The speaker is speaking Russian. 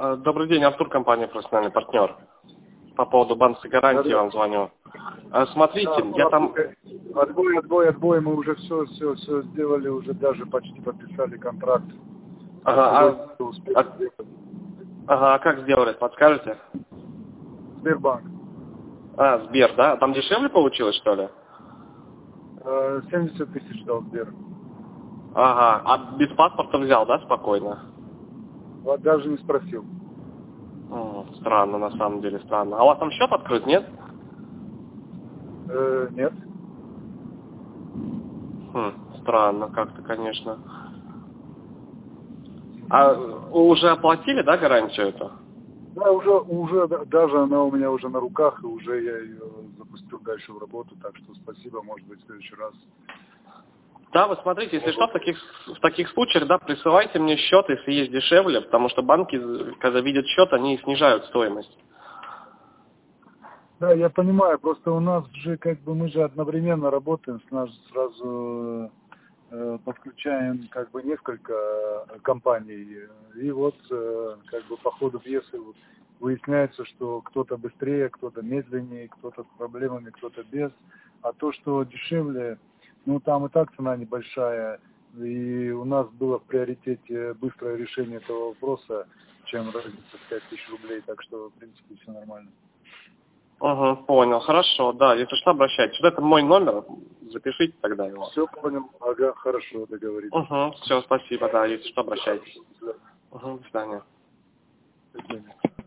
Добрый день, Артур, компания «Профессиональный партнер». По поводу банковской гарантии вам звоню. Смотрите, я там... Отбой, мы уже все сделали, уже даже почти подписали контракт. Ага, а как сделали, подскажете? Сбербанк. Сбер, да? Там дешевле получилось, что ли? 70 тысяч дал Сбер. Ага, а без паспорта взял, да, спокойно? Вот даже не спросил. Странно, на самом деле, странно. А у вас там счет открыт, нет? Нет. Странно как-то, конечно. А уже оплатили, да, гарантию эту? Да, уже даже она у меня уже на руках, и уже я ее запустил дальше в работу, так что спасибо, может быть, в следующий раз. Да, вы смотрите, если что, в таких случаях, да, присылайте мне счет, если есть дешевле, потому что банки, когда видят счет, они снижают стоимость. Да, я понимаю, просто у нас же мы же одновременно работаем, сразу подключаем несколько компаний, и вот по ходу пьесы выясняется, что кто-то быстрее, кто-то медленнее, кто-то с проблемами, кто-то без, а то, что дешевле, там и так цена небольшая, и у нас было в приоритете быстрое решение этого вопроса, чем разница в 5000 рублей, так что, в принципе, все нормально. Понял, хорошо, да, если что, обращайтесь. Вот это мой номер, запишите тогда его. Все понял, ага, хорошо, договорились. Все, спасибо, да, если что, обращайтесь. До свидания. До свидания.